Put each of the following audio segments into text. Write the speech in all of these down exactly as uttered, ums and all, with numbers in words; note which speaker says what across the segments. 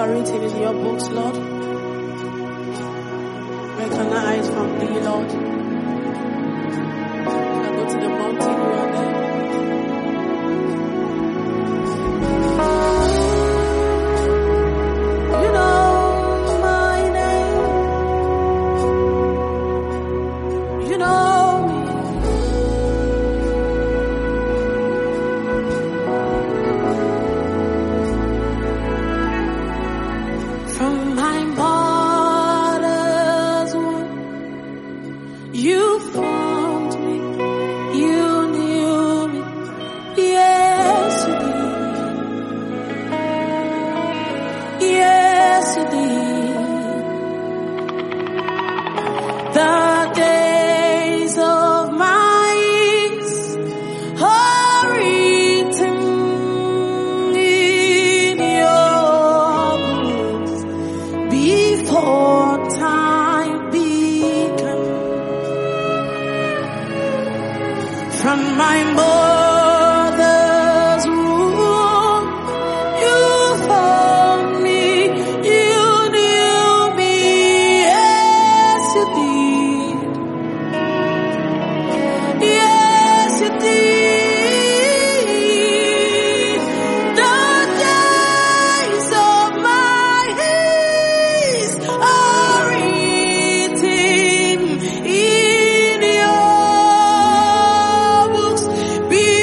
Speaker 1: are written in your books, Lord. Recognized from thee, Lord. I go to the mountain, you are there. You know my name. You know me. From my mother's womb, you formed me, you knew me, yes you did, yes you did. The days of my youth are written in your books before time began. From my mother's womb, you formed me, you knew me, yes you did, yes you did. The days of my days are written in your books. Be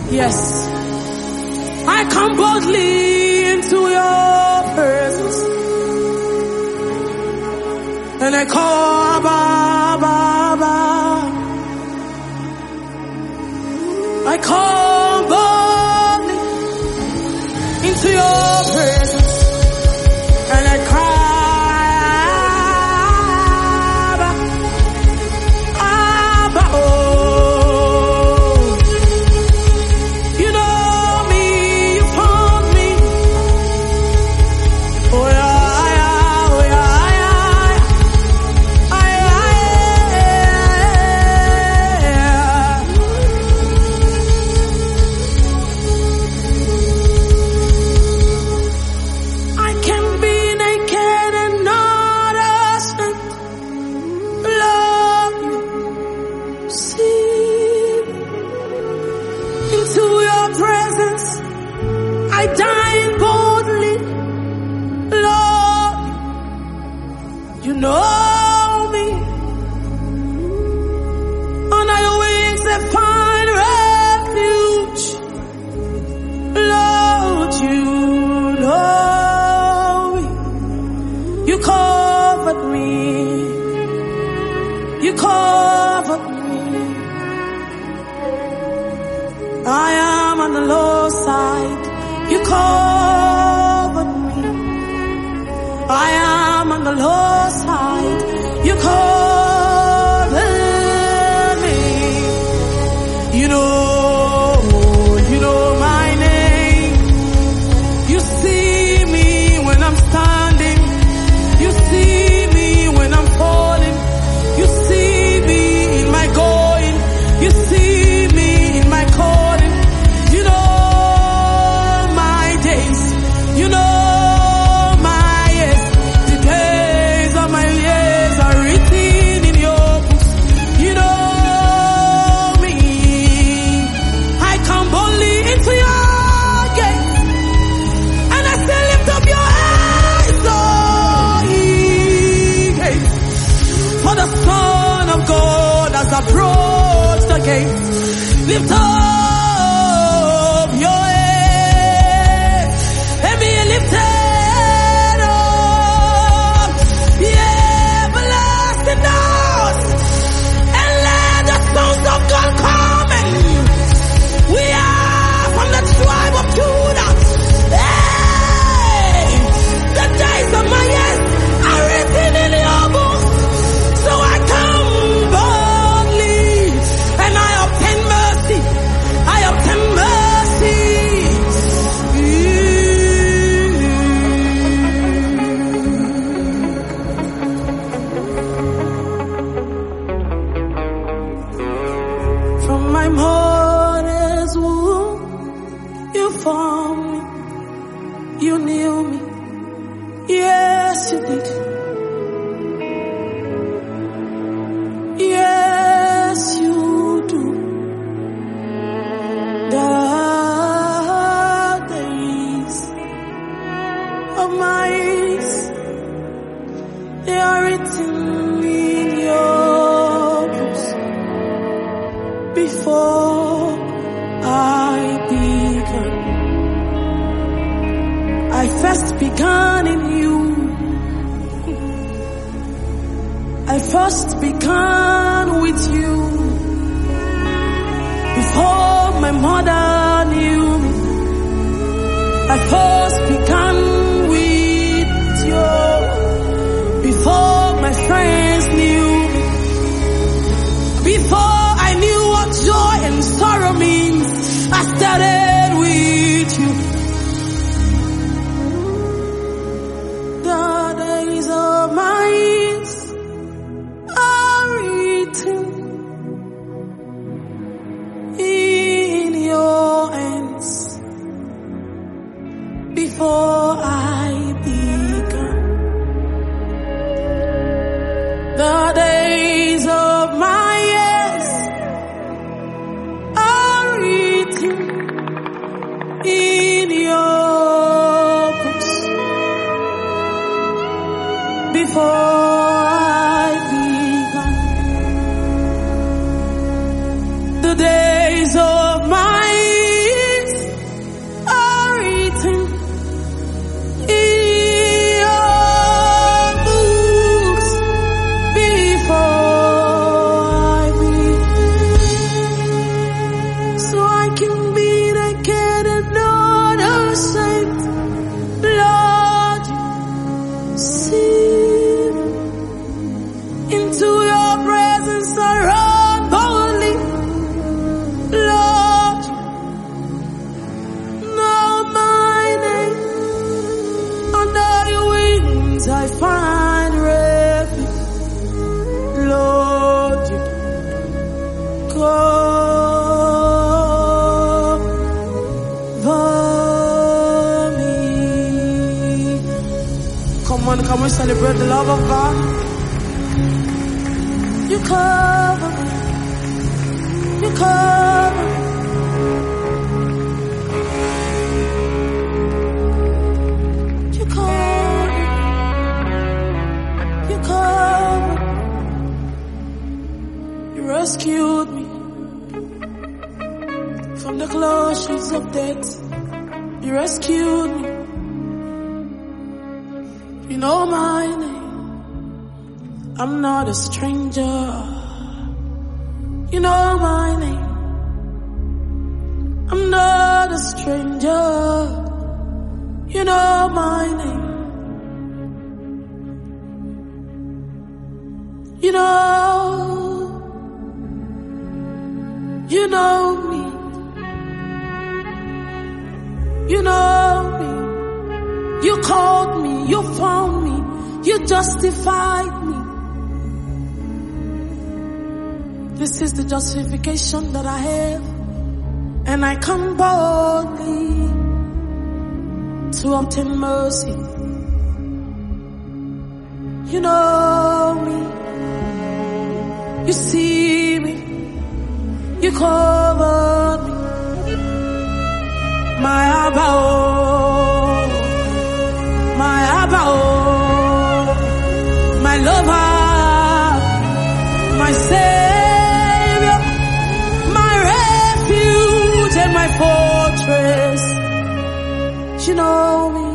Speaker 1: Yes. I come boldly into your presence. And I call Abba, Abba, Abba. I come boldly into your presence. And I cry, Abba, Abba, oh. You know me, you found me. Oh yeah, yeah, oh yeah, yeah. I can be naked and not ashamed. Love you, see into your presence. I dine boldly. Lord, you know me. Under your wings I find refuge. Lord, you know me. You covered me. You covered me. I am on the low side. You covered me. I am on the low side. You covered me. You know, you know my name. You see me when I'm standing. You see me when I'm falling. You see me in my going. You see me in my calling. You know my days. You know my years. The days of my years are written in your books. You know me. I come boldly into your gate. And I say lift up your eyes, oh ye gates. For the Son of God has approached the gate. Lift up your head and be lifted up, ye everlasting doors, and let the sons of God come in. We are from the tribe of Judah. Hey, the days of my years are written in your book. So I come boldly and I obtain mercy. I obtain mercy. From my mother's womb, you formed me. You knew me. Yes, you did. Yes, you do. The days of my years, they are written in your books. Before I began, I first began in you. I first began with you. Before my mother knew me, I first began with you. Before my friends knew me, before I knew what joy and sorrow means, I started with you. The days of my years are written in your hands. Before I began, the days of my years are written in your books. Before I began, the days of my over me. Come on, can we celebrate the love of God? You cover me. You cover me. You cover me. You cover me. You rescued me from the clutches of death. You rescued me. You know my name. I'm not a stranger. You know my name. I'm not a stranger. You know my name. You know. You know me. You know me. You called me. You found me. You justified me. This is the justification that I have, and I come boldly to obtain mercy. You know me. You see me. You cover me. My Abba, oh, my Abba, oh, my lover, my Savior, my refuge and my fortress. You know me.